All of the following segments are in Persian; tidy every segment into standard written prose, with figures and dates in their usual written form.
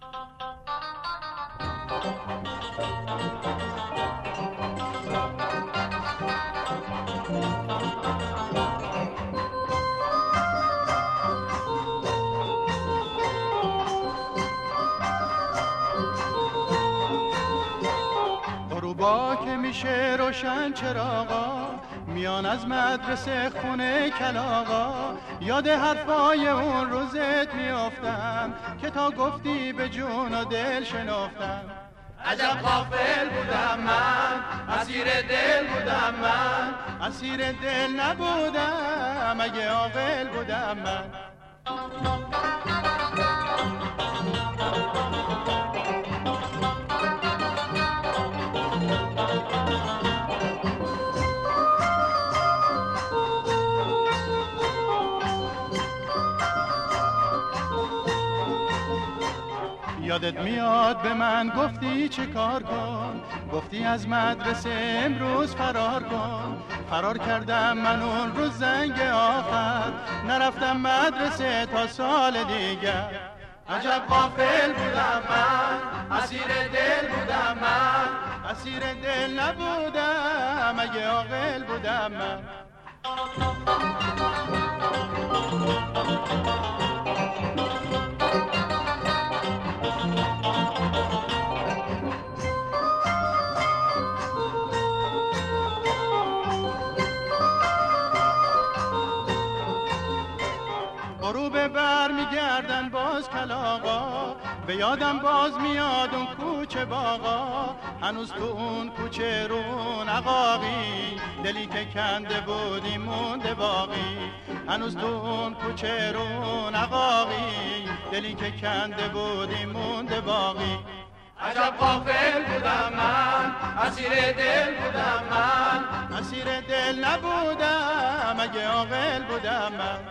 غروبا که میشه روشن چراغا، میان از مدرسه خونه کلاغا، یاد حرفای اون روزت میافتم که تا گفتی به جون و دل شنافتم. عجب غافل بودم من، اسیر دل بودم من، اسیر دل نبودم اگه عاقل بودم من. یادت میاد به من گفتی چه کار کن، گفتی از مدرسه امروز فرار کن. فرار کردم من اون روز زنگ آخر، نرفتم مدرسه تا سال دیگر. عجب غافل بودم من، اسیر دل بودم من، اسیر دل نبودم اگه عاقل بودم من. غروب بر میگردن باز کلاغا، به یادم باز میاد اون کوچه باغا. هنوز تو اون کوچه رون عقاقی، دلی که کنده بودی مونده باقی. هنوز تو اون کوچه رون عقاقی، دلی که کنده بودی مونده باقی. عجب غافل بودم من، اسیر دل بودم من، اسیر دل نبودم اگه عاقل بودم من.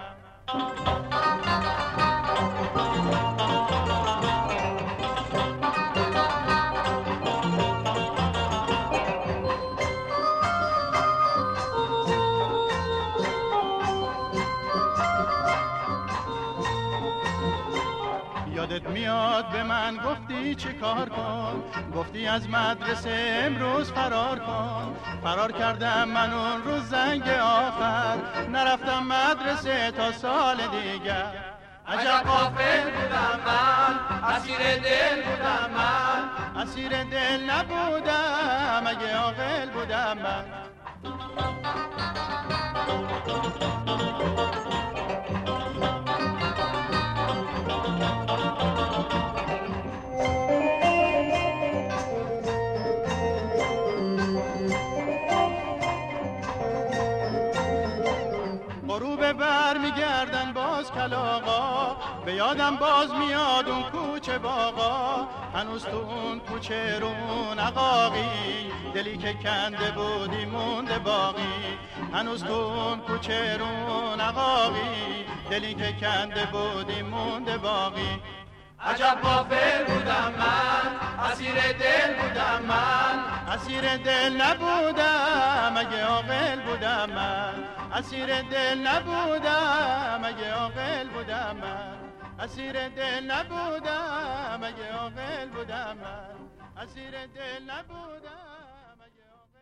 یادت میاد به من گفتی چه کار کن، گفتی از مدرسه امروز فرار کن. فرار کردم من اون روز زنگ آخر، نرفتم مدرسه تا سال دیگر. عجب غافل بودم من، اسیر دل بودم من، اسیر دل نبودم اگه عاقل بودم من. غروب بر میگردن باز کلاغا، به یادم باز میاد اون کوچه باغا. هنوز تو اون کوچه رون عقاقی، دلی که کنده بودی مونده باقی. هنوز تو اون کوچه رون عقاقی، دلی که کنده بودی مونده باقی. عجب غافل بودم من، اسیر دل بودم من، اسیر دل نبودم اگه عاقل بودم من. اسیر دل نبودم اگه عاقل بودم من. اسیر دل نبودم اگه عاقل بودم من. اسیر دل نبودم.